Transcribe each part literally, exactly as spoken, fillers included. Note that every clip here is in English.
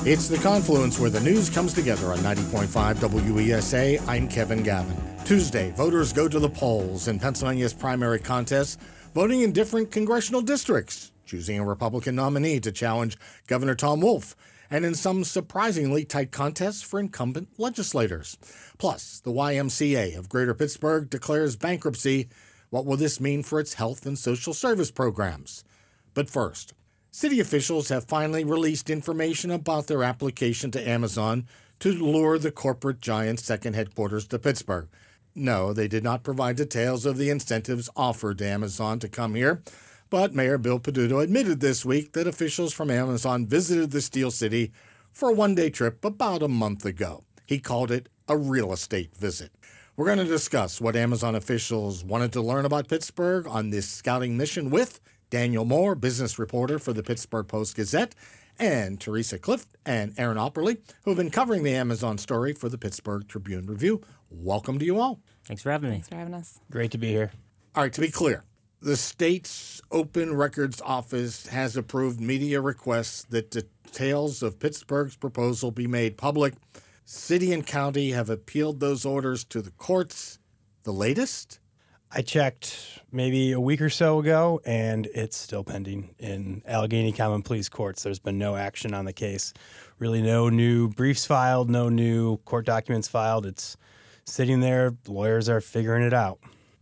It's the confluence where the news comes together on ninety point five W E S A. I'm Kevin Gavin. Tuesday, voters go to the polls in Pennsylvania's primary contest, voting in different congressional districts, choosing a Republican nominee to challenge Governor Tom Wolf, and in some surprisingly tight contests for incumbent legislators. Plus, the Y M C A of Greater Pittsburgh declares bankruptcy. What will this mean for its health and social service programs? But first, city officials have finally released information about their application to Amazon to lure the corporate giant's second headquarters to Pittsburgh. No, they did not provide details of the incentives offered to Amazon to come here, but Mayor Bill Peduto admitted this week that officials from Amazon visited the Steel City for a one-day trip about a month ago. He called it a real estate visit. We're going to discuss what Amazon officials wanted to learn about Pittsburgh on this scouting mission with Daniel Moore, business reporter for the Pittsburgh Post-Gazette, and Teresa Clift and Aaron Opperly, who have been covering the Amazon story for the Pittsburgh Tribune Review. Welcome to you all. Thanks for having me. Thanks for having us. Great to be here. All right, to be clear, the state's Open Records Office has approved media requests that details of Pittsburgh's proposal be made public. City and county have appealed those orders to the courts. The latest? I checked maybe a week or so ago, and it's still pending in Allegheny Common Pleas courts. There's been no action on the case. Really no new briefs filed, no new court documents filed. It's sitting there. Lawyers are figuring it out.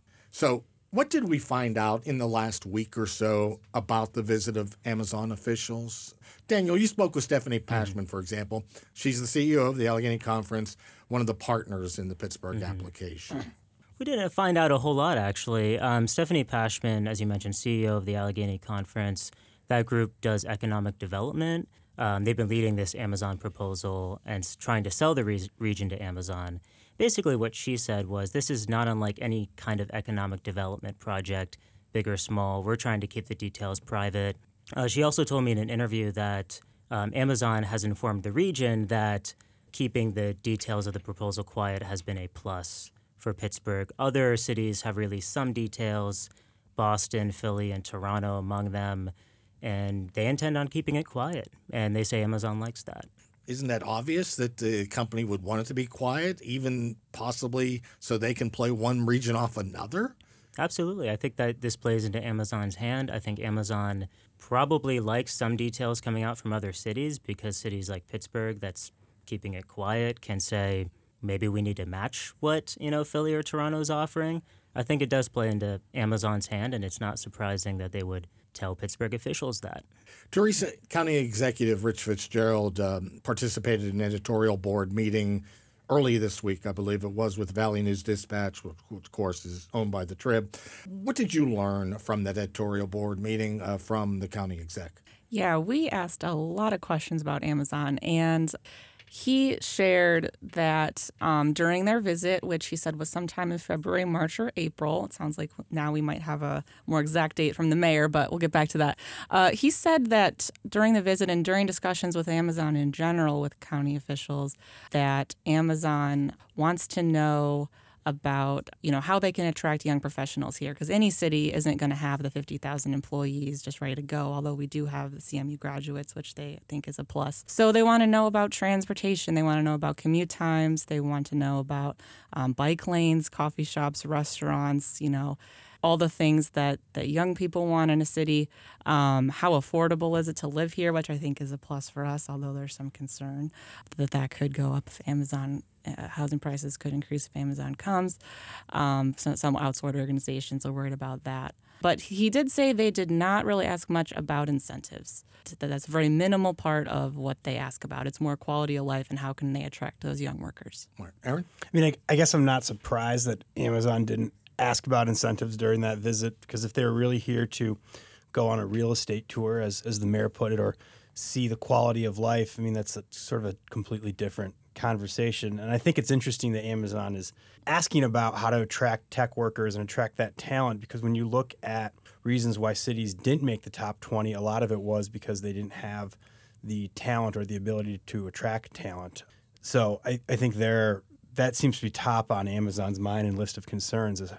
So what did we find out in the last week or so about the visit of Amazon officials? Daniel, you spoke with Stephanie Pashman, mm-hmm. for example. She's the C E O of the Allegheny Conference, one of the partners in the Pittsburgh mm-hmm. application. We didn't find out a whole lot, actually. Um, Stephanie Pashman, as you mentioned, C E O of the Allegheny Conference, that group does economic development. Um, they've been leading this Amazon proposal and trying to sell the re- region to Amazon. Basically, what she said was, this is not unlike any kind of economic development project, big or small. We're trying to keep the details private. Uh, she also told me in an interview that um, Amazon has informed the region that keeping the details of the proposal quiet has been a plus for Pittsburgh. Other cities have released some details, Boston, Philly, and Toronto among them, and they intend on keeping it quiet, and they say Amazon likes that. Isn't that obvious that the company would want it to be quiet, even possibly so they can play one region off another? Absolutely. I think that this plays into Amazon's hand. I think Amazon probably likes some details coming out from other cities because cities like Pittsburgh that's keeping it quiet can say, maybe we need to match what, you know, Philly or Toronto's offering. I think it does play into Amazon's hand, and it's not surprising that they would tell Pittsburgh officials that. Teresa, County Executive Rich Fitzgerald um, participated in an editorial board meeting early this week, I believe it was, with Valley News Dispatch, which of course is owned by the Trib. What did you learn from that editorial board meeting uh, from the county exec? Yeah, we asked a lot of questions about Amazon, and he shared that um, during their visit, which he said was sometime in February, March, or April, it sounds like now we might have a more exact date from the mayor, but we'll get back to that. Uh, he said that during the visit and during discussions with Amazon in general with county officials, that Amazon wants to know about, you know, how they can attract young professionals here, because any city isn't going to have the fifty thousand employees just ready to go, although we do have the C M U graduates, which they think is a plus. So they want to know about transportation. They want to know about commute times. They want to know about um, bike lanes, coffee shops, restaurants, you know, all the things that, that young people want in a city. Um, how affordable is it to live here, which I think is a plus for us, although there's some concern that that could go up if Amazon Uh, housing prices could increase if Amazon comes. Um, so some outsourced organizations are worried about that. But he did say they did not really ask much about incentives. That that's a very minimal part of what they ask about. It's more quality of life and how can they attract those young workers. Aaron? I mean, I, I guess I'm not surprised that Amazon didn't ask about incentives during that visit, because if they were really here to go on a real estate tour, as, as the mayor put it, or see the quality of life, I mean, that's a, sort of a completely different conversation. And I think it's interesting that Amazon is asking about how to attract tech workers and attract that talent, because when you look at reasons why cities didn't make the top twenty, a lot of it was because they didn't have the talent or the ability to attract talent. So I, I think there that seems to be top on Amazon's mind and list of concerns is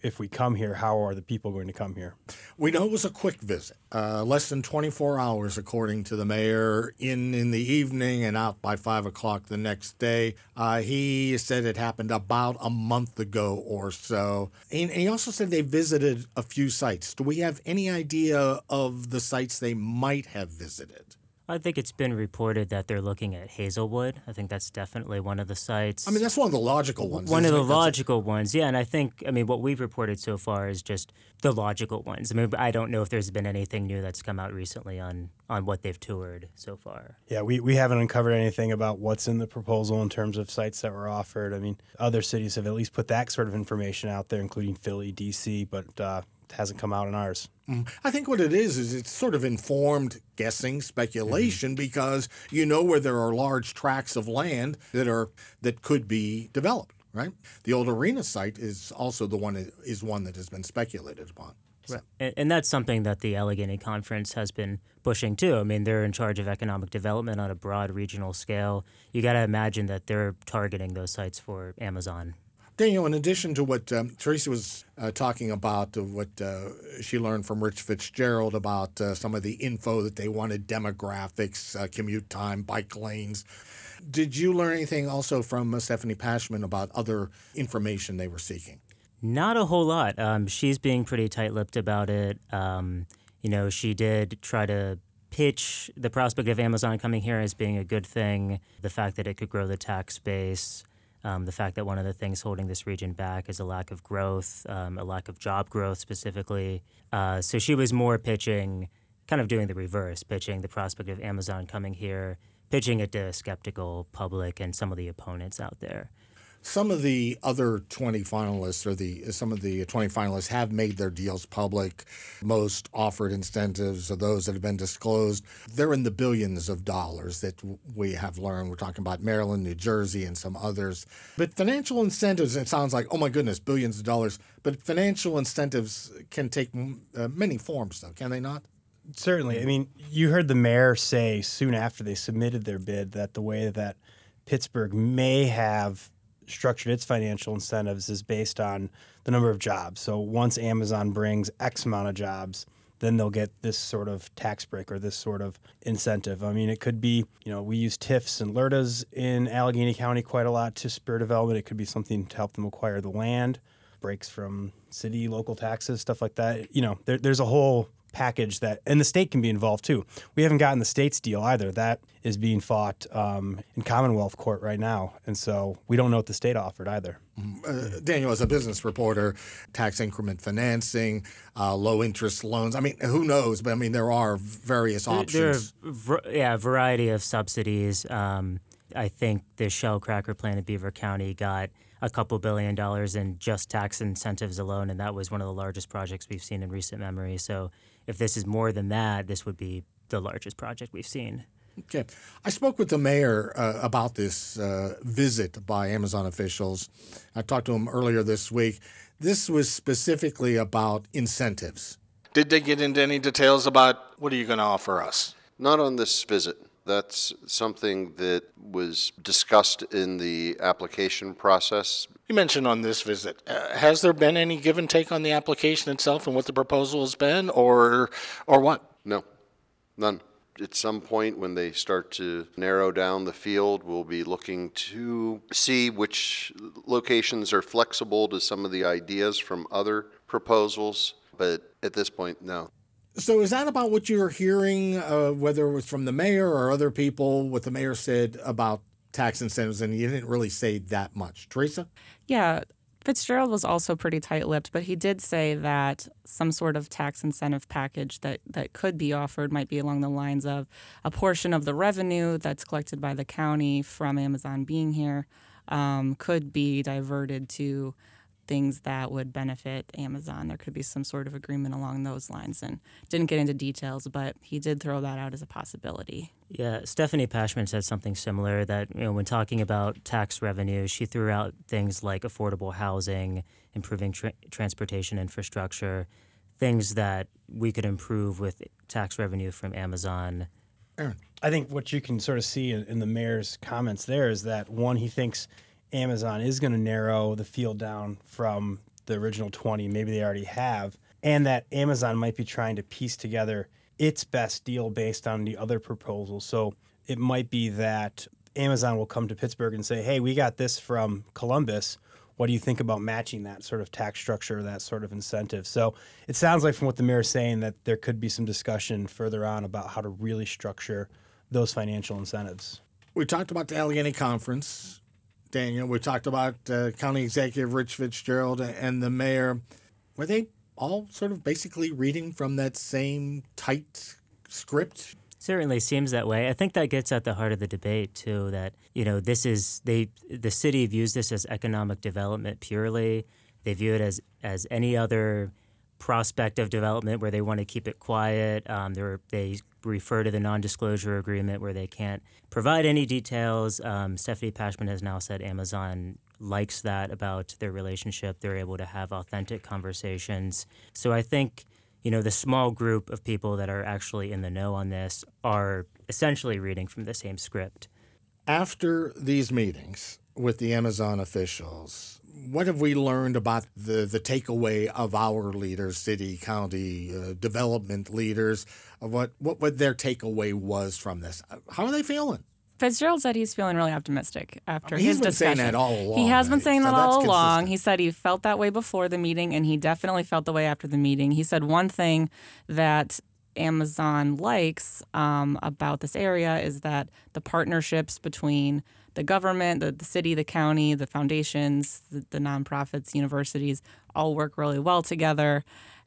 if we come here, how are the people going to come here? We know it was a quick visit, uh, less than twenty-four hours, according to the mayor, in in the evening and out by five o'clock the next day. Uh, he said it happened about a month ago or so. And he also said they visited a few sites. Do we have any idea of the sites they might have visited? I think it's been reported that they're looking at Hazelwood. I think that's definitely one of the sites. I mean, that's one of the logical ones. One of the isn't it? logical ones, yeah. And I think, I mean, what we've reported so far is just the logical ones. I mean, I don't know if there's been anything new that's come out recently on, on what they've toured so far. Yeah, we, we haven't uncovered anything about what's in the proposal in terms of sites that were offered. I mean, other cities have at least put that sort of information out there, including Philly, D C, but uh, it hasn't come out in ours. Mm. I think what it is is it's sort of informed guessing, speculation, mm-hmm. because you know where there are large tracts of land that are that could be developed, right? The old arena site is also the one is one that has been speculated upon. So. Right. And, and that's something that the Allegheny Conference has been pushing too. I mean, they're in charge of economic development on a broad regional scale. You got to imagine that they're targeting those sites for Amazon. Daniel, in addition to what um, Teresa was uh, talking about, uh, what uh, she learned from Rich Fitzgerald about uh, some of the info that they wanted, demographics, uh, commute time, bike lanes, did you learn anything also from uh, Stephanie Pashman about other information they were seeking? Not a whole lot. Um, she's being pretty tight-lipped about it. Um, you know, she did try to pitch the prospect of Amazon coming here as being a good thing, the fact that it could grow the tax base. Um, the fact that one of the things holding this region back is a lack of growth, um, a lack of job growth specifically. Uh, so she was more pitching, kind of doing the reverse, pitching the prospect of Amazon coming here, pitching it to a skeptical public and some of the opponents out there. Some of the other twenty finalists, or the some of the twenty finalists, have made their deals public. Most offered incentives are those that have been disclosed. They're in the billions of dollars that we have learned. We're talking about Maryland, New Jersey, and some others. But financial incentives, it sounds like, oh my goodness, billions of dollars. But financial incentives can take uh, many forms, though, can they not? Certainly. I mean, you heard the mayor say soon after they submitted their bid that the way that Pittsburgh may have structured its financial incentives is based on the number of jobs. So once Amazon brings X amount of jobs, then they'll get this sort of tax break or this sort of incentive. I mean, it could be, you know, we use T I Fs and L R T As in Allegheny County quite a lot to spur development. It could be something to help them acquire the land, breaks from city, local taxes, stuff like that. You know, there, there's a whole package that, and the state can be involved too. We haven't gotten the state's deal either. That is being fought um, in Commonwealth Court right now, and so we don't know what the state offered either. Uh, Daniel, as a business reporter, tax increment financing, uh, low interest loans. I mean, who knows? But I mean, there are various options. There are, yeah, a variety of subsidies. Um, I think the Shell cracker plant in Beaver County got a couple billion dollars in just tax incentives alone, and that was one of the largest projects we've seen in recent memory. So if this is more than that, this would be the largest project we've seen. Okay. I spoke with the mayor uh, about this uh, visit by Amazon officials. I talked to him earlier this week. This was specifically about incentives. Did they get into any details about what are you going to offer us? Not on this visit. That's something that was discussed in the application process. You mentioned on this visit, uh, has there been any give and take on the application itself and what the proposal has been, or or what? No, none. At some point when they start to narrow down the field, we'll be looking to see which locations are flexible to some of the ideas from other proposals, but at this point, no. So is that about what you're hearing, uh, whether it was from the mayor or other people, what the mayor said about tax incentives, and you didn't really say that much? Teresa? Yeah, Fitzgerald was also pretty tight-lipped, but he did say that some sort of tax incentive package that, that could be offered might be along the lines of a portion of the revenue that's collected by the county from Amazon being here um, could be diverted to things that would benefit Amazon. There could be some sort of agreement along those lines, and didn't get into details, but he did throw that out as a possibility. Yeah, Stephanie Pashman said something similar, that, you know, when talking about tax revenue, she threw out things like affordable housing, improving tra- transportation infrastructure, things that we could improve with tax revenue from Amazon. Aaron? I think what you can sort of see in, in the mayor's comments there is that, one, he thinks Amazon is going to narrow the field down from the original twenty. Maybe they already have. And that Amazon might be trying to piece together its best deal based on the other proposals. So it might be that Amazon will come to Pittsburgh and say, hey, we got this from Columbus. What do you think about matching that sort of tax structure, that sort of incentive? So it sounds like from what the mayor is saying that there could be some discussion further on about how to really structure those financial incentives. We talked about the Allegheny Conference, Daniel. We talked about uh, County Executive Rich Fitzgerald and the mayor. Were they all sort of basically reading from that same tight script? Certainly seems that way. I think that gets at the heart of the debate too. That you know, this is they the city views this as economic development purely. They view it as as any other prospect of development where they want to keep it quiet. Um, they refer to the non-disclosure agreement where they can't provide any details. Um, Stephanie Pashman has now said Amazon likes that about their relationship. They're able to have authentic conversations. So I think, you know, the small group of people that are actually in the know on this are essentially reading from the same script. After these meetings with the Amazon officials, what have we learned about the, the takeaway of our leaders, city, county, uh, development leaders, of what, what, what their takeaway was from this? How are they feeling? Fitzgerald said he's feeling really optimistic after I mean, his he's been discussion. saying that all along. He has been right? saying So that that's all along. consistent. He said he felt that way before the meeting, and he definitely felt the way after the meeting. He said one thing that Amazon likes um, about this area is that the partnerships between the government, the, the city, the county, the foundations, the, the nonprofits, universities, all work really well together.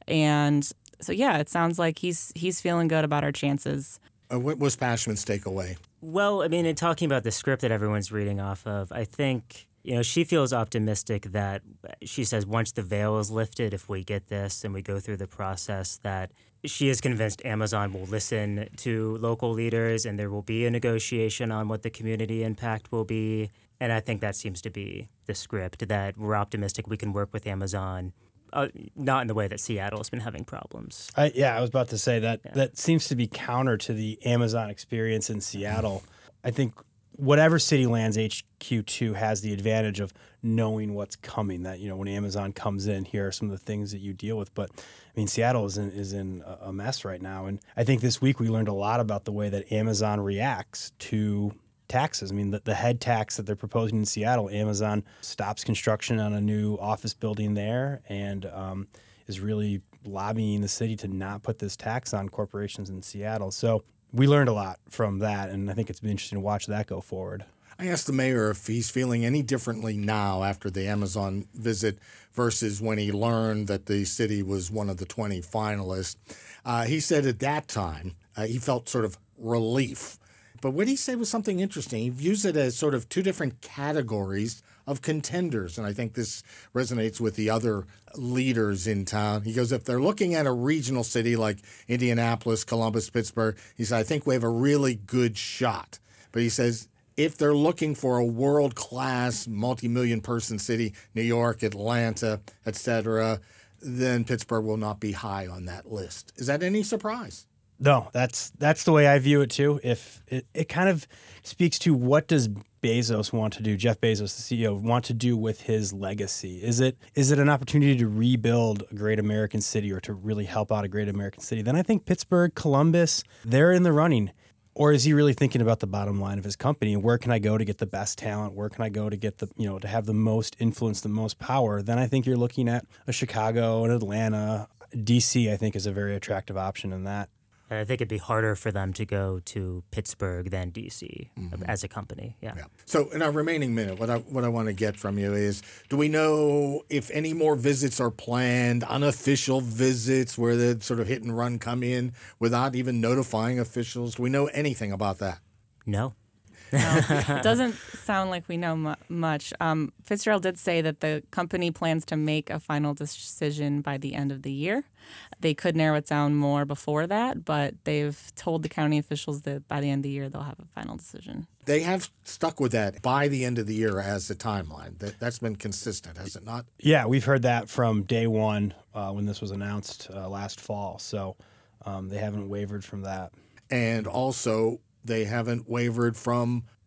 And so, yeah, it sounds like he's he's feeling good about our chances. Uh, what was Pashman's takeaway? Well, I mean, in talking about the script that everyone's reading off of, I think, you know, she feels optimistic that she says once the veil is lifted, if we get this and we go through the process, that she is convinced Amazon will listen to local leaders and there will be a negotiation on what the community impact will be. And I think that seems to be the script, that we're optimistic we can work with Amazon, uh, not in the way that Seattle has been having problems. I, yeah, I was about to say that Yeah. that seems to be counter to the Amazon experience in Seattle. I think whatever city lands H Q two has the advantage of knowing what's coming, that, you know, when Amazon comes in, here are some of the things that you deal with. But I mean, Seattle is in, is in a mess right now. And I think this week we learned a lot about the way that Amazon reacts to taxes. I mean, the, the head tax that they're proposing in Seattle, Amazon stops construction on a new office building there and um, is really lobbying the city to not put this tax on corporations in Seattle. So we learned a lot from that, and I think it's been interesting to watch that go forward. I asked the mayor if he's feeling any differently now after the Amazon visit versus when he learned that the city was one of the twenty finalists. Uh, he said at that time uh, he felt sort of relief. But what he said was something interesting. He views it as sort of two different categories of contenders, and I think this resonates with the other leaders in town. He goes, if they're looking at a regional city like Indianapolis, Columbus, Pittsburgh, he said, I think we have a really good shot. But he says, if they're looking for a world-class, multi-million person city, New York, Atlanta, et cetera, then Pittsburgh will not be high on that list. Is that any surprise? No, that's that's the way I view it too. If it, it kind of speaks to what does Bezos want to do, Jeff Bezos, the C E O, want to do with his legacy? Is it is it an opportunity to rebuild a great American city or to really help out a great American city? Then I think Pittsburgh, Columbus, they're in the running. Or is he really thinking about the bottom line of his company? Where can I go to get the best talent? Where can I go to get the, you know, to have the most influence, the most power? Then I think you're looking at a Chicago, an Atlanta, D C, I think is a very attractive option in that. I think it'd be harder for them to go to Pittsburgh than D C mm-hmm. as a company. Yeah. yeah. So in our remaining minute, what I what I want to get from you is, do we know if any more visits are planned, unofficial visits where the sort of hit and run come in without even notifying officials? Do we know anything about that? No. No, it doesn't sound like we know mu- much. Um, Fitzgerald did say that the company plans to make a final decision by the end of the year. They could narrow it down more before that, but they've told the county officials that by the end of the year they'll have a final decision. They have stuck with that by the end of the year as the timeline. That, that's been consistent, has it not? Yeah, we've heard that from day one uh, when this was announced uh, last fall. So um, they haven't wavered from that. And also, they haven't wavered from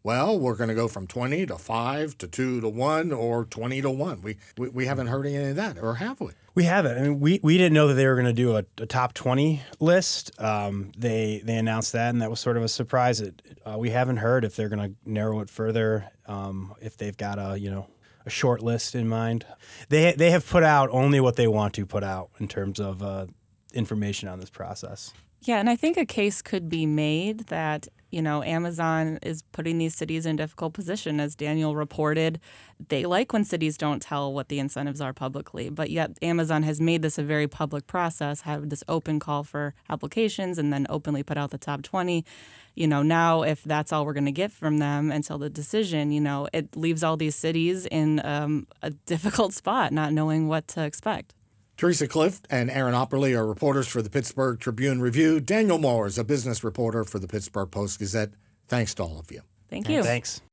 well, we're going to go from twenty to five to two to one or twenty to one. We, we, we haven't heard any of that, or have we? We haven't. I mean, we, we didn't know that they were going to do a, a top twenty list. Um, they they announced that, and that was sort of a surprise. It, uh, we haven't heard if they're going to narrow it further, um, if they've got a you know a short list in mind. They they have put out only what they want to put out in terms of uh, information on this process. Yeah, and I think a case could be made that, you know, Amazon is putting these cities in a difficult position. As Daniel reported, they like when cities don't tell what the incentives are publicly, but yet Amazon has made this a very public process, had this open call for applications, and then openly put out the top twenty. You know, now if that's all we're going to get from them until the decision, you know, it leaves all these cities in um, a difficult spot, not knowing what to expect. Teresa Clift and Aaron Opperly are reporters for the Pittsburgh Tribune-Review. Daniel Moore is a business reporter for the Pittsburgh Post-Gazette. Thanks to all of you. Thank you. Thanks.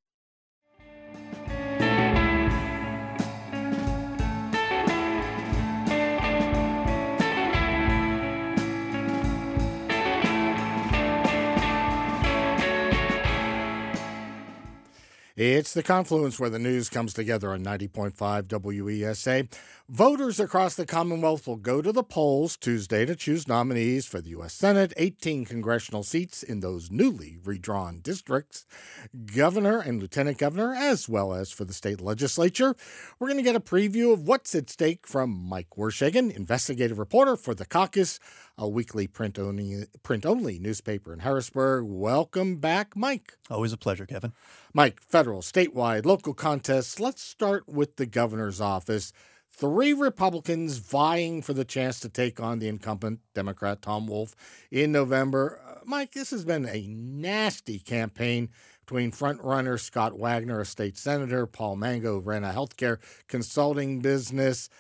It's the confluence where the news comes together on ninety point five W E S A. Voters across the Commonwealth will go to the polls Tuesday to choose nominees for the U S Senate, eighteen congressional seats in those newly redrawn districts, governor and lieutenant governor, as well as for the state legislature. We're going to get a preview of what's at stake from Mike Wershagen, investigative reporter for The Caucus, a weekly print-only print-only newspaper in Harrisburg. Welcome back, Mike. Always a pleasure, Kevin. Mike, federal, statewide, local contests. Let's start with the governor's office. Three Republicans vying for the chance to take on the incumbent Democrat Tom Wolf in November. Uh, Mike, this has been a nasty campaign between frontrunner Scott Wagner, a state senator, Paul Mango, who ran a healthcare consulting business,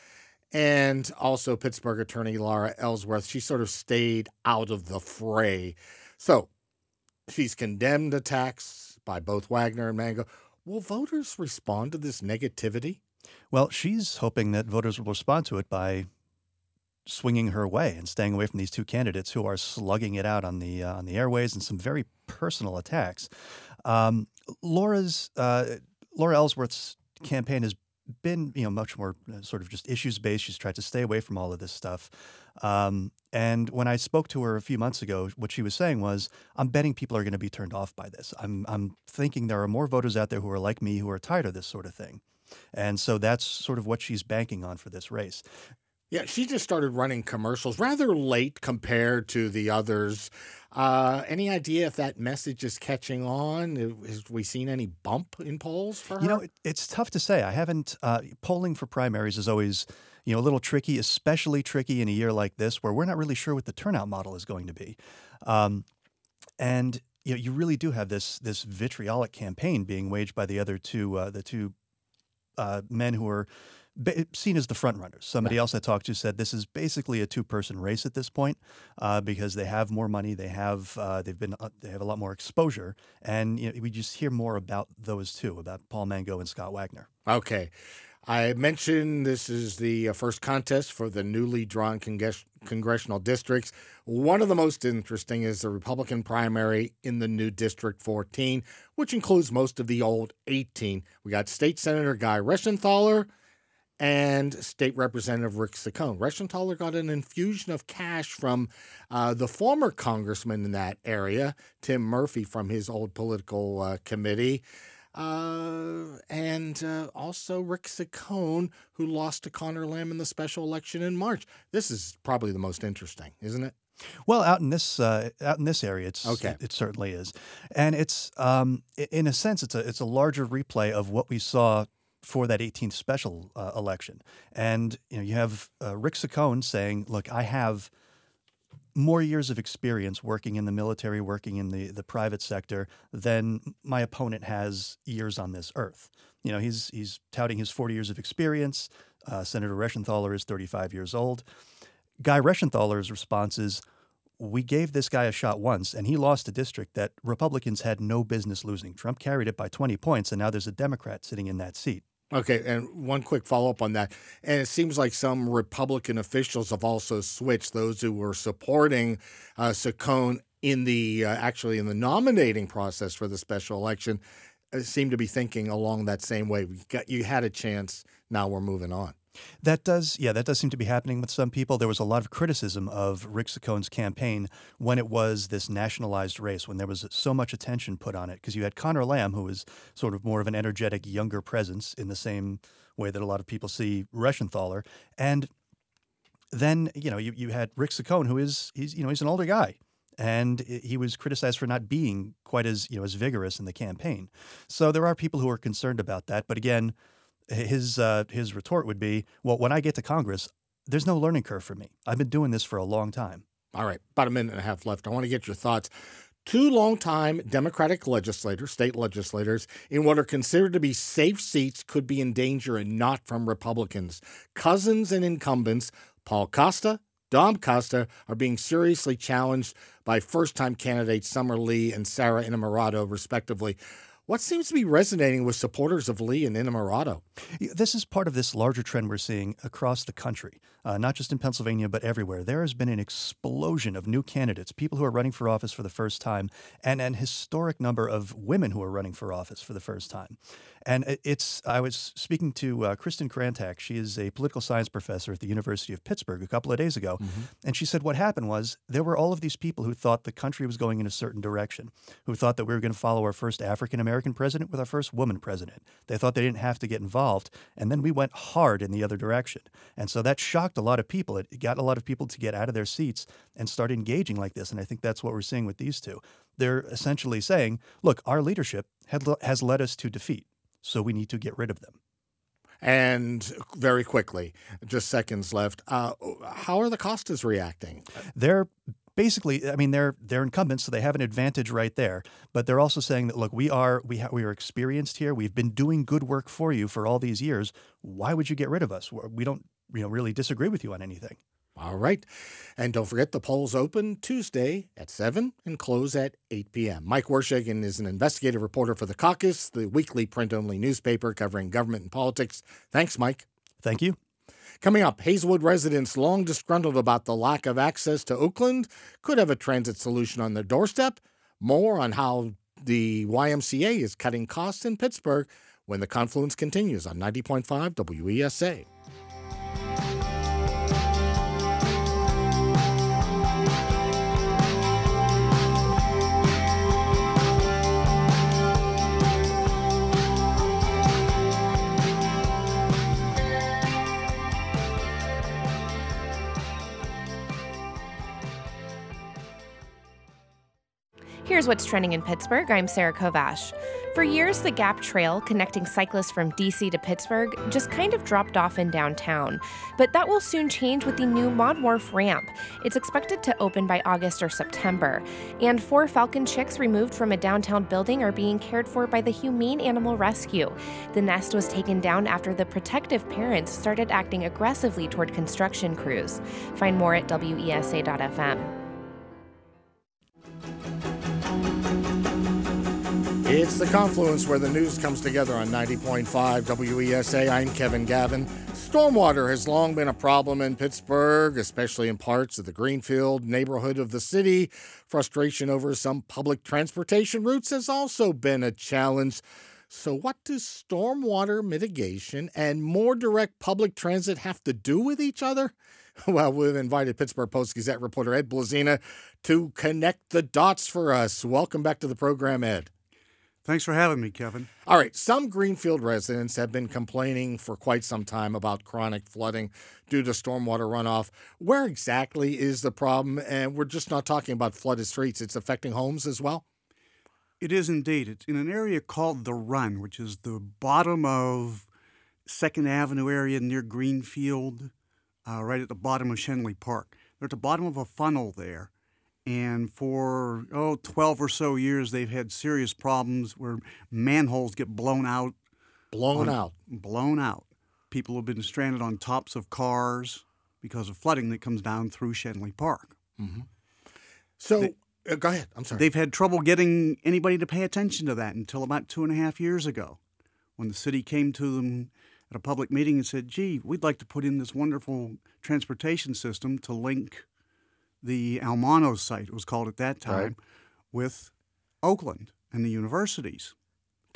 and also Pittsburgh attorney Laura Ellsworth. She sort of stayed out of the fray. So she's condemned attacks by both Wagner and Mango. Will voters respond to this negativity? Well, she's hoping that voters will respond to it by swinging her way and staying away from these two candidates who are slugging it out on the uh, on the airways and some very personal attacks. Um, Laura's uh, Laura Ellsworth's campaign has been, you know, much more uh, sort of just issues based. She's tried to stay away from all of this stuff. Um, and when I spoke to her a few months ago, what she was saying was, I'm betting people are going to be turned off by this. I'm I'm thinking there are more voters out there who are like me, who are tired of this sort of thing. And so that's sort of what she's banking on for this race. Yeah, she just started running commercials rather late compared to the others. Uh, any idea if that message is catching on? Have we seen any bump in polls for her? You know, it, it's tough to say. I haven't. Uh, polling for primaries is always, you know, a little tricky, especially tricky in a year like this where we're not really sure what the turnout model is going to be. Um, and you know, you really do have this this vitriolic campaign being waged by the other two, uh, the two uh, men who are seen as the front runners. Somebody else I talked to said this is basically a two-person race at this point uh, because they have more money, they have uh, they've been uh, they have a lot more exposure, and you know, we just hear more about those two, about Paul Mango and Scott Wagner. Okay. I mentioned this is the first contest for the newly drawn congres- congressional districts. One of the most interesting is the Republican primary in the new District fourteen, which includes most of the old eighteen. We got State Senator Guy Reschenthaler and State Representative Rick Saccone. Reschenthaler got an infusion of cash from uh, the former congressman in that area, Tim Murphy, from his old political uh, committee. Uh, and uh, also Rick Saccone, who lost to Connor Lamb in the special election in March. This is probably the most interesting, isn't it? Well, out in this uh, out in this area, it's okay. it, it certainly is, and it's um, in a sense it's a it's a larger replay of what we saw for that eighteenth special uh, election. And you know, you have uh, Rick Saccone saying, "Look, I have more years of experience working in the military, working in the, the private sector than my opponent has years on this earth." You know, he's he's touting his forty years of experience. Uh, Senator Reschenthaler is thirty-five years old. Guy Reschenthaler's response is, "We gave this guy a shot once, and he lost a district that Republicans had no business losing. Trump carried it by twenty points, and now there's a Democrat sitting in that seat." Okay, and one quick follow-up on that. And it seems like some Republican officials have also switched, those who were supporting uh, Saccone in the, uh, actually in the nominating process for the special election. uh, seem to be thinking along that same way. We got, you had a chance, now we're moving on. That does, yeah, that does seem to be happening with some people. There was a lot of criticism of Rick Saccone's campaign when it was this nationalized race, when there was so much attention put on it, because you had Connor Lamb, who was sort of more of an energetic, younger presence in the same way that a lot of people see Reschenthaler. And then, you know, you, you had Rick Saccone, who is, he's, you know, he's an older guy. And he was criticized for not being quite as, you know, as vigorous in the campaign. So there are people who are concerned about that. But again, his uh, his retort would be, well, when I get to Congress, there's no learning curve for me. I've been doing this for a long time. All right, about a minute and a half left. I want to get your thoughts. Two longtime Democratic legislators, state legislators, in what are considered to be safe seats could be in danger, and not from Republicans. Cousins and incumbents Paul Costa, Dom Costa, are being seriously challenged by first-time candidates Summer Lee and Sarah Innamorato, respectively. What seems to be resonating with supporters of Lee and Innamorato? This is part of this larger trend we're seeing across the country, uh, not just in Pennsylvania, but everywhere. There has been an explosion of new candidates, people who are running for office for the first time, and an historic number of women who are running for office for the first time. And it's, I was speaking to uh, Kristen Krantak. She is a political science professor at the University of Pittsburgh a couple of days ago. Mm-hmm. And she said what happened was there were all of these people who thought the country was going in a certain direction, who thought that we were going to follow our first African-American president with our first woman president. They thought they didn't have to get involved. And then we went hard in the other direction. And so that shocked a lot of people. It got a lot of people to get out of their seats and start engaging like this. And I think that's what we're seeing with these two. They're essentially saying, look, our leadership had, has led us to defeat. So we need to get rid of them. And very quickly, just seconds left, uh, how are the Costas reacting? They're basically, I mean, they're they're incumbents, so they have an advantage right there. But they're also saying that, look, we are we ha- we are experienced here. We've been doing good work for you for all these years. Why would you get rid of us? We don't, you know, really disagree with you on anything. All right. And don't forget, the polls open Tuesday at seven and close at eight p.m. Mike Warshagen is an investigative reporter for The Caucus, the weekly print-only newspaper covering government and politics. Thanks, Mike. Thank you. Coming up, Hazelwood residents long disgruntled about the lack of access to Oakland could have a transit solution on their doorstep. More on how the Y M C A is cutting costs in Pittsburgh when the confluence continues on ninety point five W E S A. Here's what's trending in Pittsburgh. I'm Sarah Kovash. For years, the Gap Trail connecting cyclists from D C to Pittsburgh just kind of dropped off in downtown. But that will soon change with the new Maud Wharf ramp. It's expected to open by August or September. And four falcon chicks removed from a downtown building are being cared for by the Humane Animal Rescue. The nest was taken down after the protective parents started acting aggressively toward construction crews. Find more at W E S A dot F M. It's the confluence where the news comes together on ninety point five W E S A. I'm Kevin Gavin. Stormwater has long been a problem in Pittsburgh, especially in parts of the Greenfield neighborhood of the city. Frustration over some public transportation routes has also been a challenge. So what does stormwater mitigation and more direct public transit have to do with each other? Well, we've invited Pittsburgh Post-Gazette reporter Ed Blazina to connect the dots for us. Welcome back to the program, Ed. Thanks for having me, Kevin. All right. Some Greenfield residents have been complaining for quite some time about chronic flooding due to stormwater runoff. Where exactly is the problem? And we're just not talking about flooded streets. It's affecting homes as well? It is indeed. It's in an area called The Run, which is the bottom of Second Avenue area near Greenfield, uh, right at the bottom of Shenley Park. They're at the bottom of a funnel there. And for, oh, twelve or so years, they've had serious problems where manholes get blown out. Blown on, out. Blown out. People have been stranded on tops of cars because of flooding that comes down through Shenley Park. Mm-hmm. So, they, uh, go ahead. I'm sorry. They've had trouble getting anybody to pay attention to that until about two and a half years ago when the city came to them at a public meeting and said, gee, we'd like to put in this wonderful transportation system to link the Almanos site, it was called at that time, right, with Oakland and the universities.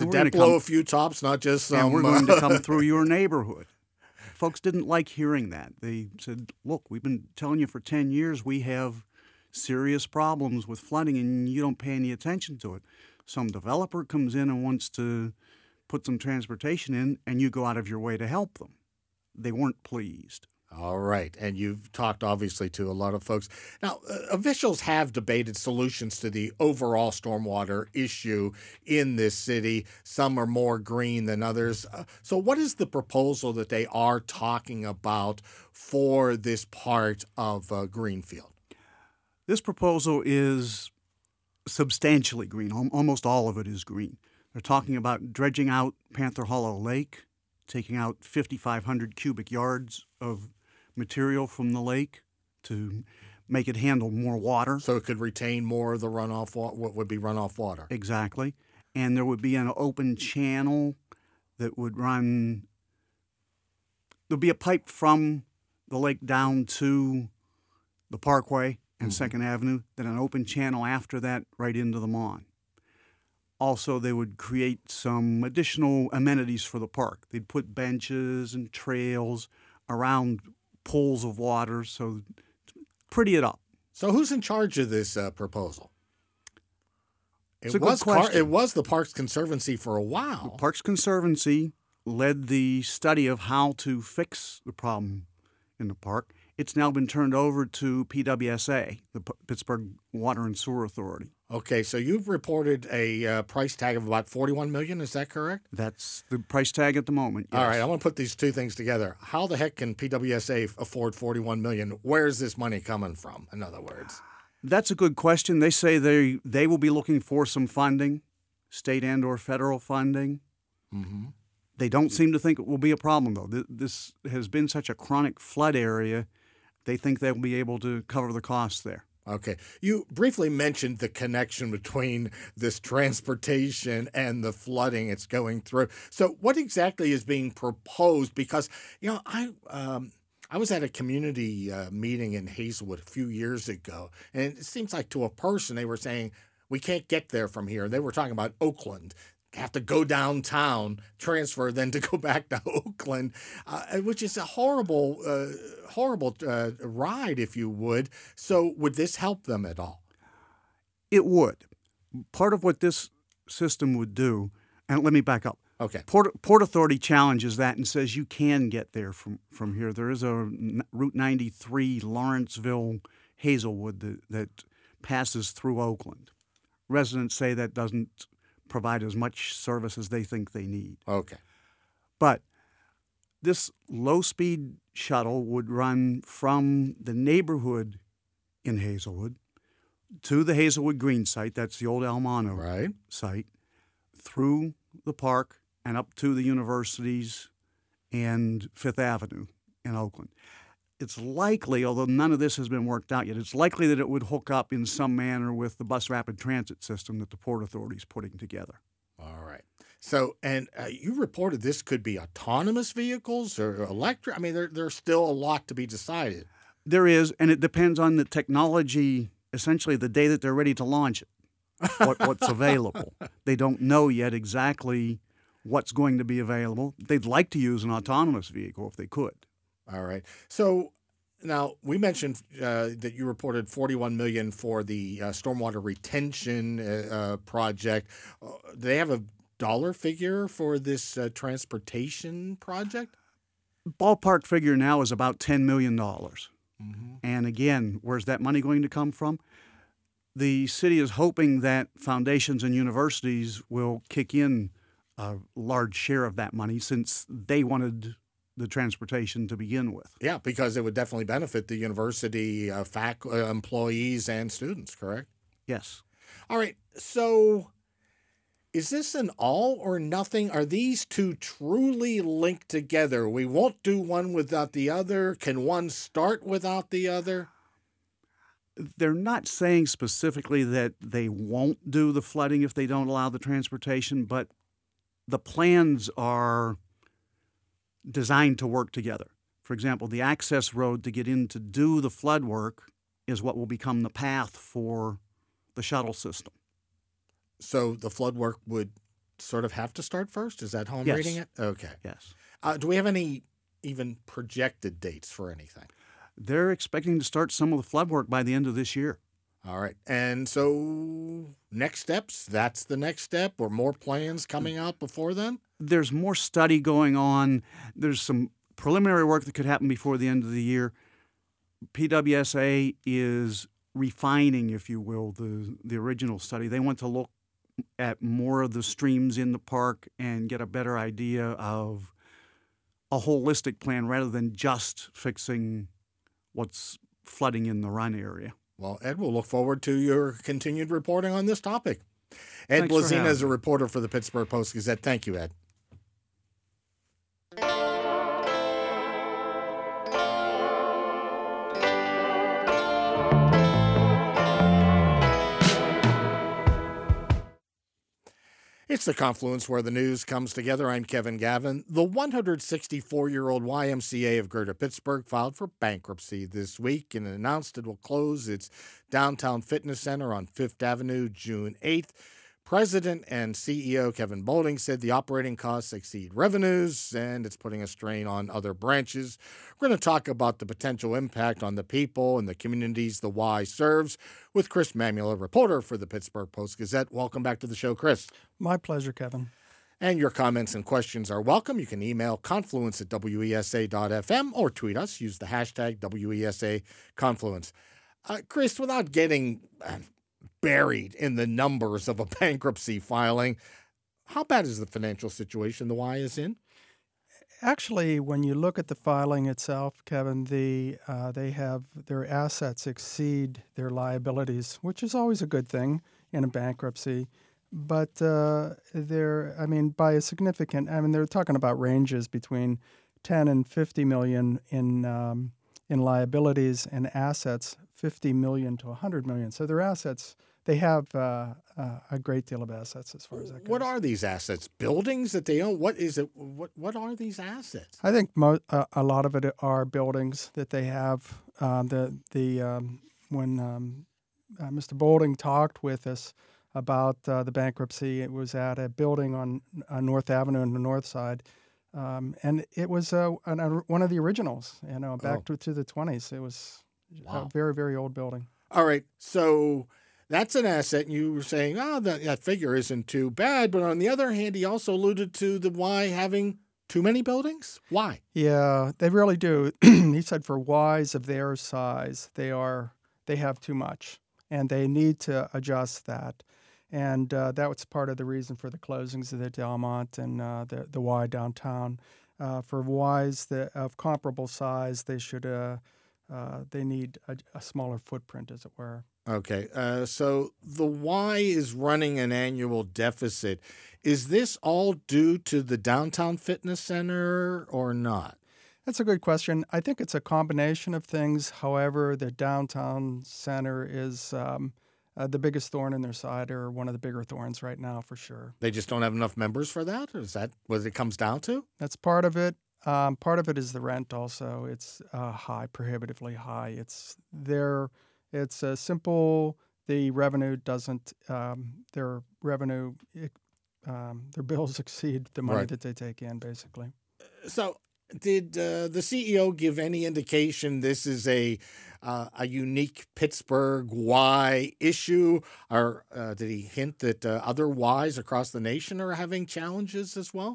Did we're gonna that blow come- a few tops, not just some? and we're going uh, to come through your neighborhood. Folks didn't like hearing that. They said, look, we've been telling you for ten years we have serious problems with flooding and you don't pay any attention to it. Some developer comes in and wants to put some transportation in and you go out of your way to help them. They weren't pleased. All right. And you've talked, obviously, to a lot of folks. Now, uh, officials have debated solutions to the overall stormwater issue in this city. Some are more green than others. Uh, so what is the proposal that they are talking about for this part of uh, Greenfield? This proposal is substantially green. Al- Almost all of it is green. They're talking about dredging out Panther Hollow Lake, taking out fifty-five hundred cubic yards of material from the lake to make it handle more water. So it could retain more of the runoff, wa- what would be runoff water. Exactly. And there would be an open channel that would run, there'd be a pipe from the lake down to the Parkway and Mhm. Second Avenue, then an open channel after that right into the Mon. Also, they would create some additional amenities for the park. They'd put benches and trails around pools of water, so pretty it up. So who's in charge of this uh, proposal? It's It a good was Car- question. it was the Parks Conservancy for a while. The Parks Conservancy led the study of how to fix the problem in the park. It's now been turned over to P W S A, the P- Pittsburgh Water and Sewer Authority. Okay, so you've reported a uh, price tag of about forty-one million dollars. Is that correct? That's the price tag at the moment. Yes. All right, I want to put these two things together. How the heck can P W S A afford forty-one million dollars? Where's this money coming from, in other words? That's a good question. They say they they will be looking for some funding, state and or federal funding. Mm-hmm. They don't seem to think it will be a problem, though. Th- This has been such a chronic flood area. They think they'll be able to cover the costs there. Okay. You briefly mentioned the connection between this transportation and the flooding it's going through. So what exactly is being proposed? Because, you know, I um, I was at a community uh, meeting in Hazelwood a few years ago, and it seems like to a person they were saying, we can't get there from here. They were talking about Oakland. Have to go downtown, transfer, then to go back to Oakland, uh, which is a horrible, uh, horrible uh, ride, if you would. So would this help them at all? It would. Part of what this system would do, and let me back up. Okay. Port, Port Authority challenges that and says you can get there from, from here. There is a n- Route ninety-three Lawrenceville Hazelwood that, that passes through Oakland. Residents say that doesn't provide as much service as they think they need. Okay. But this low-speed shuttle would run from the neighborhood in Hazelwood to the Hazelwood Green site, that's the old Almano Right. site, through the park and up to the universities and Fifth Avenue in Oakland. It's likely, although none of this has been worked out yet, it's likely that it would hook up in some manner with the bus rapid transit system that the Port Authority is putting together. All right. So, and uh, you reported this could be autonomous vehicles or electric. I mean, there, there's still a lot to be decided. There is, and it depends on the technology, essentially the day that they're ready to launch it, what, what's available. They don't know yet exactly what's going to be available. They'd like to use an autonomous vehicle if they could. All right. So now we mentioned uh, that you reported forty-one million dollars for the uh, stormwater retention uh, uh, project. Uh, do they have a dollar figure for this uh, transportation project? Ballpark figure now is about ten million dollars. Mm-hmm. And again, where's that money going to come from? The city is hoping that foundations and universities will kick in a large share of that money since they wanted the transportation to begin with. Yeah, because it would definitely benefit the university uh, fac- uh, employees and students, correct? Yes. All right. So is this an all or nothing? Are these two truly linked together? We won't do one without the other. Can one start without the other? They're not saying specifically that they won't do the flooding if they don't allow the transportation, but the plans are designed to work together. For example, the access road to get in to do the flood work is what will become the path for the shuttle system. So the flood work would sort of have to start first? Is that how I'm Yes. reading it? Okay. Yes. Uh, do we have any even projected dates for anything? They're expecting to start some of the flood work by the end of this year. All right. And so next steps, that's the next step, or more plans coming out before then? There's more study going on. There's some preliminary work that could happen before the end of the year. P W S A is refining, if you will, the, the original study. They want to look at more of the streams in the park and get a better idea of a holistic plan rather than just fixing what's flooding in the run area. Well, Ed, we'll look forward to your continued reporting on this topic. Ed Thanks for Blazina having is a me. reporter for the Pittsburgh Post-Gazette. Thank you, Ed. It's the confluence where the news comes together. I'm Kevin Gavin. The one hundred sixty-four-year-old Y M C A of Greater Pittsburgh filed for bankruptcy this week and announced it will close its downtown fitness center on Fifth Avenue June eighth. President and C E O Kevin Boulding said the operating costs exceed revenues and it's putting a strain on other branches. We're going to talk about the potential impact on the people and the communities the Y serves with Chris Mamula, reporter for the Pittsburgh Post-Gazette. Welcome back to the show, Chris. My pleasure, Kevin. And your comments and questions are welcome. You can email confluence at W E S A dot F M or tweet us. Use the hashtag W E S A Confluence. Uh, Chris, without getting uh, buried in the numbers of a bankruptcy filing, how bad is the financial situation the Y is in? Actually, when you look at the filing itself, Kevin, the uh, they have their assets exceed their liabilities, which is always a good thing in a bankruptcy. But uh, they're, I mean, by a significant, I mean, they're talking about ranges between ten and fifty million in um, in liabilities and assets, fifty million to one hundred million. So their assets, they have uh, uh, a great deal of assets as far as that goes. What are these assets? Buildings that they own? What is it? What What are these assets? I think mo- uh, a lot of it are buildings that they have. Um, the the um, when um, uh, Mister Boulding talked with us about uh, the bankruptcy, it was at a building on uh, North Avenue on the north side, um, and it was uh, an, a, one of the originals. You know, back Oh. to, to the twenties. It was Wow. a very very old building. All right, so that's an asset. And you were saying, oh, that, that figure isn't too bad. But on the other hand, he also alluded to the Y having too many buildings. Why? Yeah, they really do. He said for Ys of their size, they are they have too much, and they need to adjust that. And uh, that was part of the reason for the closings of the Delmont and uh, the the Y downtown. Uh, for Ys that of comparable size, they should uh, uh, they need a, a smaller footprint, as it were. Okay, uh, so the Y is running an annual deficit. Is this all due to the downtown fitness center or not? That's a good question. I think it's a combination of things. However, the downtown center is um, uh, the biggest thorn in their side, or one of the bigger thorns right now, for sure. They just don't have enough members for that? Or is that what it comes down to? That's part of it. Um, part of it is the rent also. It's uh, high, prohibitively high. It's their, it's a simple, the revenue doesn't, um, their revenue, it, um, their bills exceed the money Right. that they take in, basically. So did uh, the C E O give any indication this is a uh, a unique Pittsburgh Y issue? Or uh, did he hint that uh, other Ys across the nation are having challenges as well?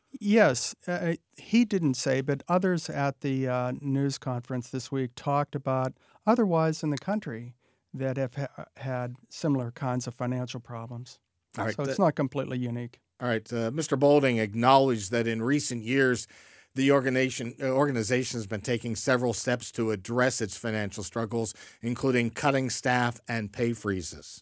Yes, uh, he didn't say, but others at the uh, news conference this week talked about otherwise in the country that have ha- had similar kinds of financial problems. All right, so it's the- not completely unique. All right. Uh, Mister Boulding acknowledged that in recent years, the organization, uh, organization has been taking several steps to address its financial struggles, including cutting staff and pay freezes.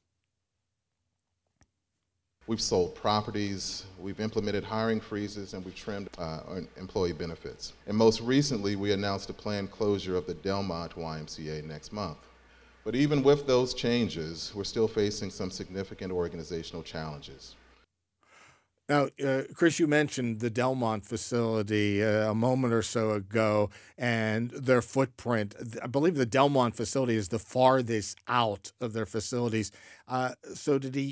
We've sold properties, we've implemented hiring freezes, and we've trimmed uh, our employee benefits. And most recently, we announced a planned closure of the Delmont Y M C A next month. But even with those changes, we're still facing some significant organizational challenges. Now, uh, Chris, you mentioned the Delmont facility uh, a moment or so ago and their footprint. I believe the Delmont facility is the farthest out of their facilities. Uh, so did he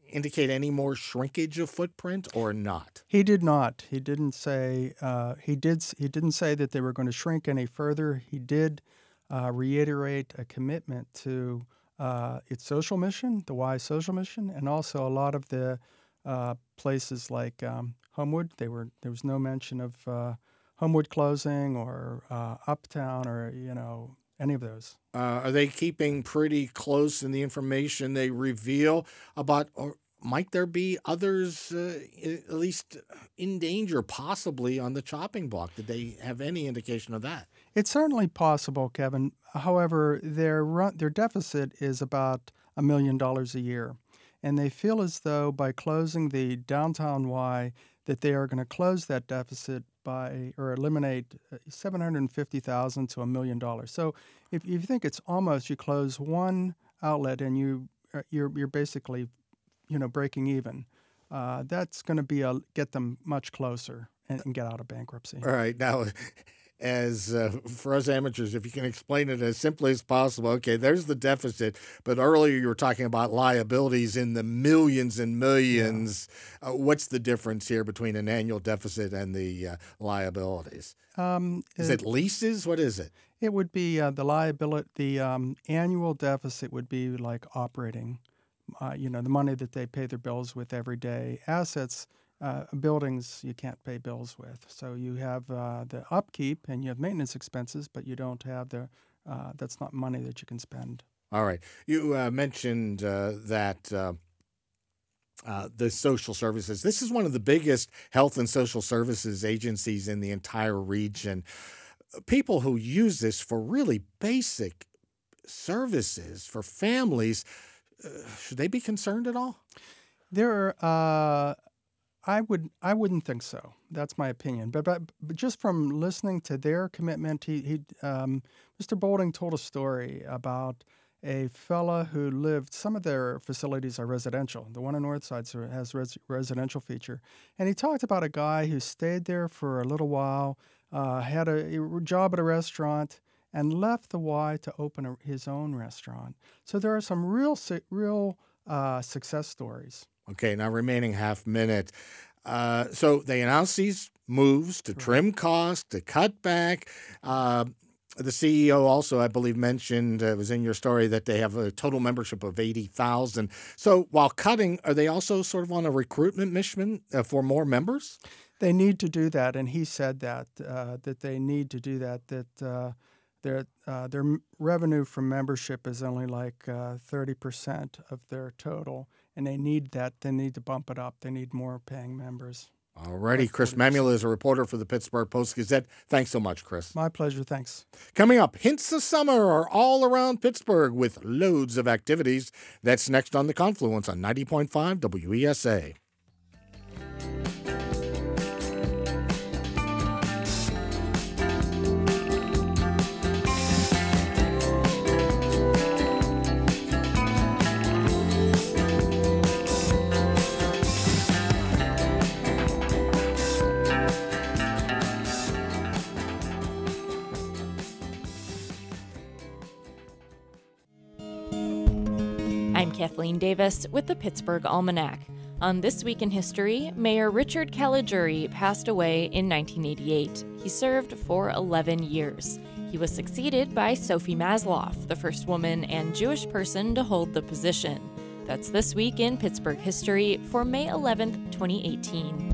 indicate any more shrinkage of footprint or not? He did not. He didn't say uh, he did. He didn't say that they were going to shrink any further. He did uh, reiterate a commitment to uh, its social mission, the Y social mission, and also a lot of the uh, places like um, Homewood. They were there was no mention of uh, Homewood closing or uh, Uptown or you know any of those. Uh, are they keeping pretty close in the information they reveal about, or might there be others uh, at least in danger, possibly on the chopping block? Did they have any indication of that? It's certainly possible, Kevin. However, their run, their deficit is about a million dollars a year, and they feel as though by closing the downtown Y that they are going to close that deficit by or eliminate seven hundred fifty thousand dollars to a million dollars. So if you think it's almost you close one outlet and you you're you're basically you know breaking even, uh, that's going to be a get them much closer and, and get out of bankruptcy. All right, now. As uh, for us amateurs, if you can explain it as simply as possible, okay, there's the deficit, but earlier you were talking about liabilities in the millions and millions. Yeah. Uh, what's the difference here between an annual deficit and the uh, liabilities? Um, is it, it leases? What is it? It would be uh, the liability. The um, annual deficit would be like operating, uh, you know, the money that they pay their bills with every day. Assets. Uh, buildings you can't pay bills with. So you have uh, the upkeep and you have maintenance expenses, but you don't have the, uh, that's not money that you can spend. All right. You uh, mentioned uh, that uh, uh, the social services, this is one of the biggest health and social services agencies in the entire region. People who use this for really basic services for families, uh, should they be concerned at all? There are... Uh, I would I wouldn't think so. That's my opinion. But but, but just from listening to their commitment, he, he um, Mister Bolding told a story about a fella who lived. Some of their facilities are residential. The one on Northside has res, residential feature, and he talked about a guy who stayed there for a little while, uh, had a, a job at a restaurant, and left the Y to open a, his own restaurant. So there are some real real uh, success stories. Okay, now remaining half minute. Uh, so they announced these moves to trim costs, to cut back. Uh, the C E O also, I believe, mentioned, uh, it was in your story, that they have a total membership of eighty thousand. So while cutting, are they also sort of on a recruitment mission uh, for more members? They need to do that, and he said that, uh, that they need to do that, that uh, their, uh, their revenue from membership is only like uh, thirty percent of their total. And they need that. They need to bump it up. They need more paying members. All righty. Chris Mamula is a reporter for the Pittsburgh Post-Gazette. Thanks so much, Chris. My pleasure. Thanks. Coming up, hints of summer are all around Pittsburgh with loads of activities. That's next on The Confluence on ninety point five W E S A. I'm Kathleen Davis with the Pittsburgh Almanac. On This Week in History, Mayor Richard Caligiuri passed away in nineteen eighty-eight. He served for eleven years. He was succeeded by Sophie Masloff, the first woman and Jewish person to hold the position. That's This Week in Pittsburgh History for May eleventh, twenty eighteen.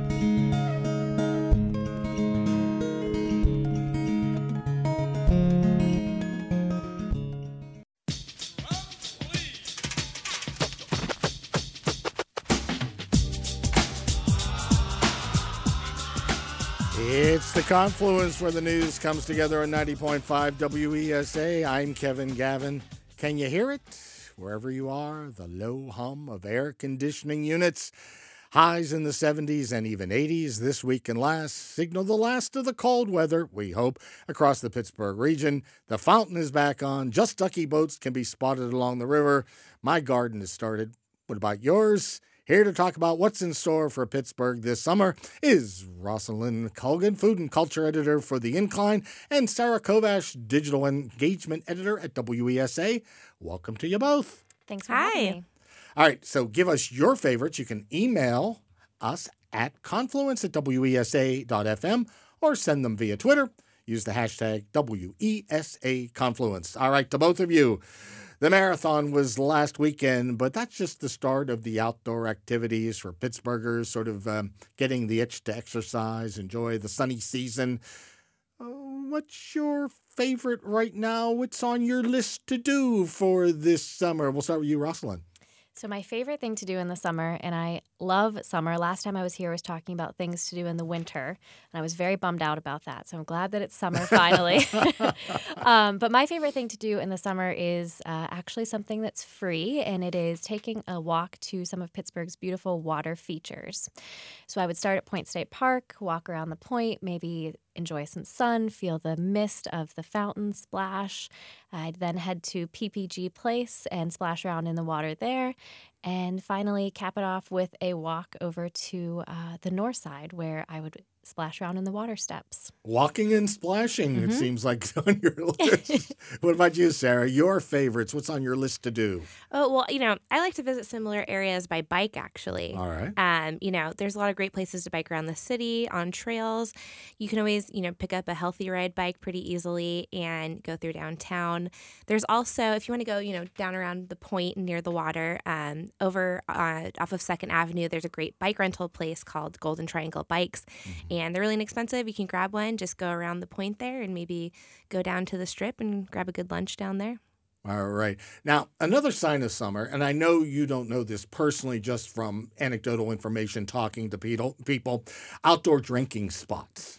It's The Confluence where the news comes together on ninety point five W E S A. I'm Kevin Gavin. Can you hear it? Wherever you are, the low hum of air conditioning units. Highs in the seventies and even eighties this week and last signal the last of the cold weather, we hope, across the Pittsburgh region. The fountain is back on. Just ducky boats can be spotted along the river. My garden has started. What about yours? Here to talk about what's in store for Pittsburgh this summer is Rosalind Colgan, Food and Culture Editor for The Incline, and Sarah Kovash, Digital Engagement Editor at W E S A. Welcome to you both. Thanks for having me. All right, so give us your favorites. You can email us at confluence at W E S A dot F M or send them via Twitter. Use the hashtag W E S A Confluence. All right, to both of you. The marathon was last weekend, but that's just the start of the outdoor activities for Pittsburghers, sort of um, getting the itch to exercise, enjoy the sunny season. Uh, what's your favorite right now? What's on your list to do for this summer? We'll start with you, Rosalind. So my favorite thing to do in the summer, and I love summer. Last time I was here, I was talking about things to do in the winter, and I was very bummed out about that. So I'm glad that it's summer finally. um, but my favorite thing to do in the summer is uh, actually something that's free, and it is taking a walk to some of Pittsburgh's beautiful water features. So I would start at Point State Park, walk around the point, maybe enjoy some sun, feel the mist of the fountain splash. I'd then head to P P G Place and splash around in the water there. And finally, cap it off with a walk over to uh, the north side where I would splash around in the water steps. Walking and splashing, Mm-hmm. it seems like on your list. What about you, Sarah? Your favorites? What's on your list to do? Oh, well, you know, I like to visit similar areas by bike, actually. All right. Um, you know, there's a lot of great places to bike around the city, on trails. You can always, you know, pick up a Healthy Ride bike pretty easily and go through downtown. There's also, if you want to go, you know, down around the point near the water, um, over uh, off of Second Avenue, there's a great bike rental place called Golden Triangle Bikes. Mm-hmm. And they're really inexpensive. You can grab one, just go around the point there and maybe go down to the Strip and grab a good lunch down there. All right. Now, another sign of summer, and I know you don't know this personally just from anecdotal information talking to people, people outdoor drinking spots.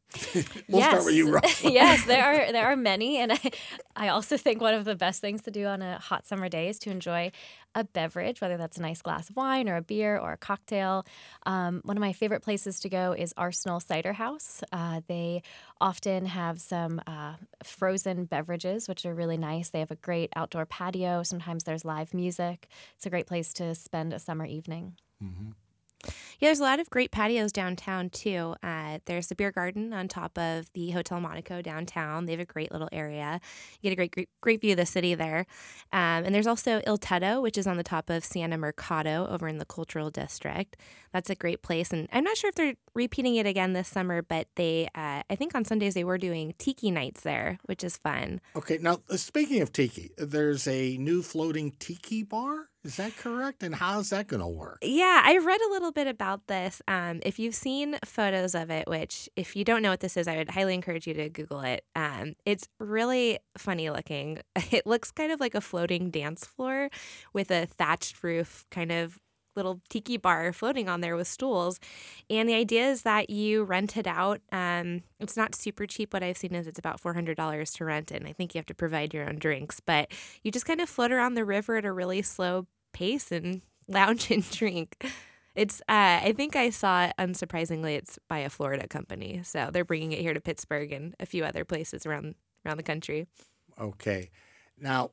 We'll yes. start with you, Ross. Yes, there are there are many, and I I also think one of the best things to do on a hot summer day is to enjoy a beverage, whether that's a nice glass of wine or a beer or a cocktail. Um, one of my favorite places to go is Arsenal Cider House. Uh, they often have some uh, frozen beverages, which are really nice. They have a great outdoor patio. Sometimes there's live music. It's a great place to spend a summer evening. Mm-hmm. Yeah, there's a lot of great patios downtown, too. Uh, there's the beer garden on top of the Hotel Monaco downtown. They have a great little area. You get a great, great, great view of the city there. Um, and there's also Il Tetto, which is on the top of Siena Mercato over in the Cultural District. That's a great place. And I'm not sure if they're repeating it again this summer, but they, uh, I think on Sundays they were doing tiki nights there, which is fun. Okay, now speaking of tiki, there's a new floating tiki bar? Is that correct? And how's that going to work? Yeah, I read a little bit about this. Um, if you've seen photos of it, which if you don't know what this is, I would highly encourage you to Google it. Um, it's really funny looking. It looks kind of like a floating dance floor with a thatched roof, kind of little tiki bar floating on there with stools. And the idea is that you rent it out. Um, it's not super cheap. What I've seen is it's about four hundred dollars to rent it. And I think you have to provide your own drinks. But you just kind of float around the river at a really slow pace and lounge and drink. It's, uh, I think I saw it, unsurprisingly, it's by a Florida company. So they're bringing it here to Pittsburgh and a few other places around around the country. Okay. Now,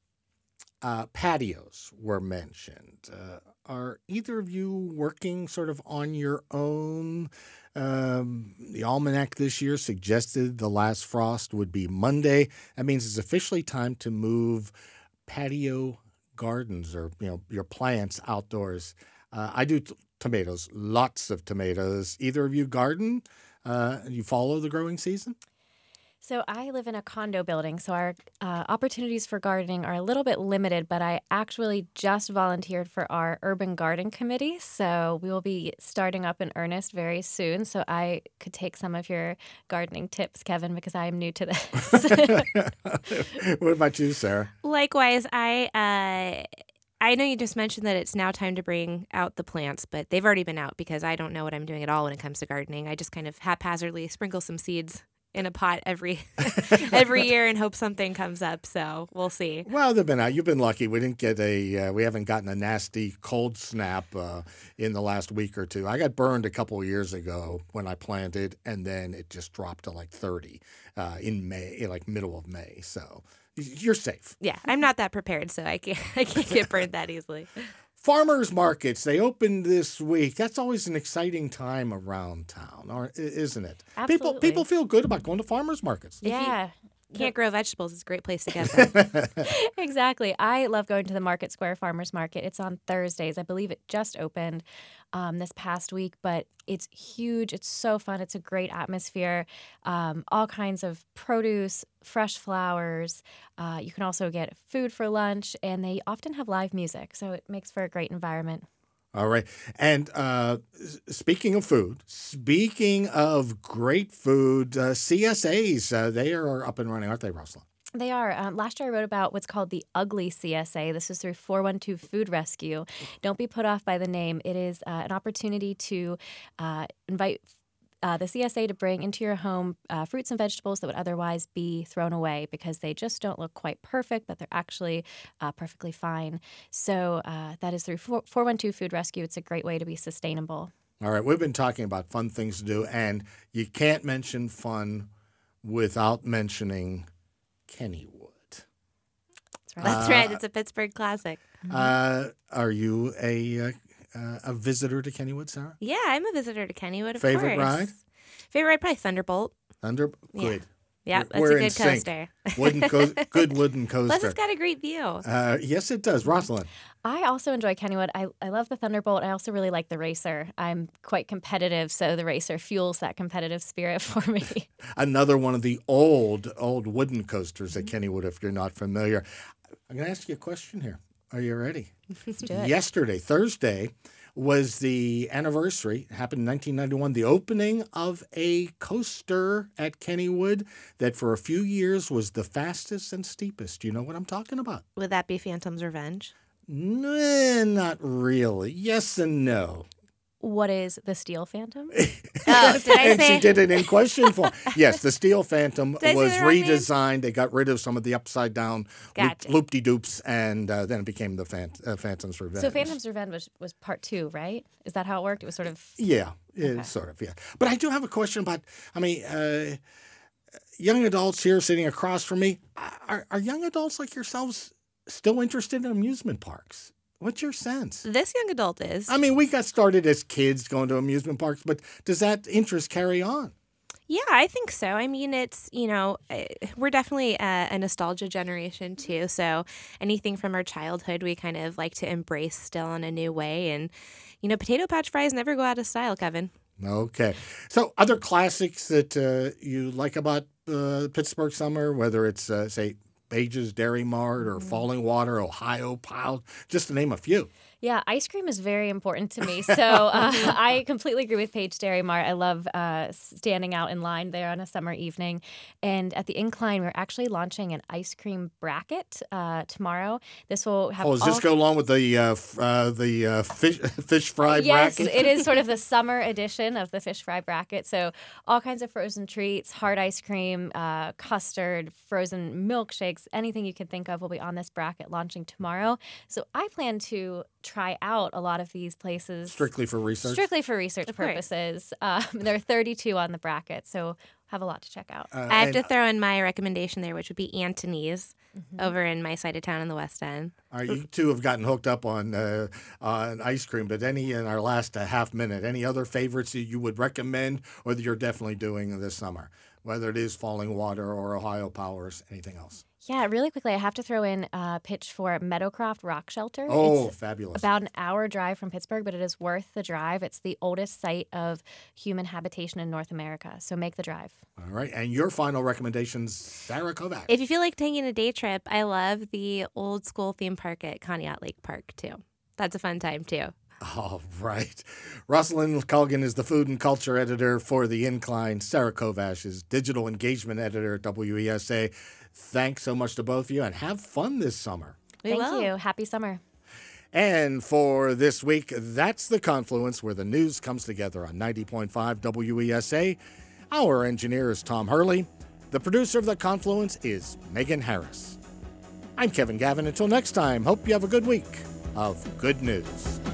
uh, patios were mentioned. Uh, are either of you working sort of on your own? Um, the Almanac this year suggested the last frost would be Monday. That means it's officially time to move patio gardens or, you know, your plants outdoors. Uh, I do t- tomatoes, lots of tomatoes. Either of you garden? Uh, you follow the growing season? So I live in a condo building, so our uh, opportunities for gardening are a little bit limited, but I actually just volunteered for our urban garden committee, so we will be starting up in earnest very soon, so I could take some of your gardening tips, Kevin, because I am new to this. What about you, Sarah? Likewise, I uh, I know you just mentioned that it's now time to bring out the plants, but they've already been out because I don't know what I'm doing at all when it comes to gardening. I just kind of haphazardly sprinkle some seeds in a pot every every year and hope something comes up. So we'll see. Well, they've been out. You've been lucky. We didn't get a. Uh, we haven't gotten a nasty cold snap uh, in the last week or two. I got burned a couple of years ago when I planted, and then it just dropped to like thirty uh, in May, like middle of May. So you're safe. Yeah, I'm not that prepared, so I can't I can't get burned that easily. Farmers markets, they opened this week. That's always an exciting time around town, or isn't it? Absolutely. People people feel good about going to farmers markets. Yeah. can't grow vegetables, it's a great place to get them. Exactly. I love going to the Market Square Farmers Market. It's on Thursdays. I believe it just opened um, this past week, but it's huge. It's so fun. It's a great atmosphere. Um, all kinds of produce, fresh flowers. Uh, you can also get food for lunch, and they often have live music, so it makes for a great environment. All right. And uh, speaking of food, speaking of great food, uh, C S As, uh, they are up and running, aren't they, Rosalind? They are. Um, last year I wrote about what's called the Ugly C S A. This is through four one two Food Rescue. Don't be put off by the name. It is uh, an opportunity to uh, invite Uh, the C S A to bring into your home uh, fruits and vegetables that would otherwise be thrown away because they just don't look quite perfect, but they're actually uh, perfectly fine. So uh, that is through four one two Food Rescue. It's a great way to be sustainable. All right. We've been talking about fun things to do, and you can't mention fun without mentioning Kennywood. That's right. That's uh, right. It's a Pittsburgh classic. Uh, are you a uh, uh, a visitor to Kennywood, Sarah? Yeah, I'm a visitor to Kennywood, of Favorite course. ride? Favorite ride, probably Thunderbolt. Thunder? Yeah. Good. Yeah, We're- that's we're a in good sync. coaster. Wooden co- good wooden coaster. Plus, it's got a great view. Uh, yes, it does. Rosalind. I also enjoy Kennywood. I, I love the Thunderbolt. I also really like the Racer. I'm quite competitive, so the Racer fuels that competitive spirit for me. Another one of the old, old wooden coasters at Kennywood, if you're not familiar. I'm going to ask you a question here. Are you ready? Let's do it. Yesterday, Thursday, was the anniversary. It happened in nineteen ninety-one, the opening of a coaster at Kennywood that for a few years was the fastest and steepest. Do you know what I'm talking about? Would that be Phantom's Revenge? Nah, not really. Yes and no. What is the Steel Phantom? Oh, did I and say? she did it in question form. Yes, the Steel Phantom Did I say was the wrong name? redesigned. They got rid of some of the upside down Gotcha. loop, loop-de-doops, and uh, then it became the Phant- uh, Phantom's Revenge. So Phantom's Revenge was, was part two, right? Is that how it worked? It was sort of... Yeah, yeah, Okay. sort of, yeah. But I do have a question about, I mean, uh, young adults here sitting across from me, are, are young adults like yourselves still interested in amusement parks? What's your sense? This young adult is. I mean, we got started as kids going to amusement parks, but does that interest carry on? Yeah, I think so. I mean, it's, you know, uh, we're definitely a, a nostalgia generation too. So anything from our childhood, we kind of like to embrace still in a new way. And, you know, potato patch fries never go out of style, Kevin. Okay. So other classics that uh, you like about uh, Pittsburgh summer, whether it's, uh, say, Page's Dairy Mart or Falling Water, Ohio Pile, just to name a few. Yeah, ice cream is very important to me. So uh, I completely agree with Paige Dairy Mart. I love uh, standing out in line there on a summer evening. And at the Incline, we're actually launching an ice cream bracket uh, tomorrow. This will have Oh, does all... this go along with the uh, f- uh, the uh, fish fish fry Yes, bracket? it is sort of the summer edition of the fish fry bracket. So all kinds of frozen treats, hard ice cream, uh, custard, frozen milkshakes, anything you can think of will be on this bracket launching tomorrow. So I plan to try out a lot of these places. Strictly for research? Strictly for research Of course. purposes. Um, there are thirty-two on the bracket, so have a lot to check out. Uh, I have and to throw in my recommendation there, which would be Antony's Mm-hmm. over in my side of town in the West End. All right, you two have gotten hooked up on uh, on ice cream, but any in our last uh, half minute, any other favorites that you would recommend or that you're definitely doing this summer, whether it is Falling Water or Ohio Powers, anything else? Yeah, really quickly, I have to throw in a pitch for Meadowcroft Rock Shelter. Oh, It's fabulous. about an hour drive from Pittsburgh, but it is worth the drive. It's the oldest site of human habitation in North America, so make the drive. All right, and your final recommendations, Sarah Kovac. If you feel like taking a day trip, I love the old school theme park at Conneaut Lake Park, too. That's a fun time, too. All right. Rosalind Culligan is the food and culture editor for The Incline. Sarah Kovac is digital engagement editor at W E S A. Thanks so much to both of you, and have fun this summer. We Thank will. you. Happy summer. And for this week, that's The Confluence, where the news comes together on ninety point five W E S A. Our engineer is Tom Hurley. The producer of The Confluence is Megan Harris. I'm Kevin Gavin. Until next time, hope you have a good week of good news.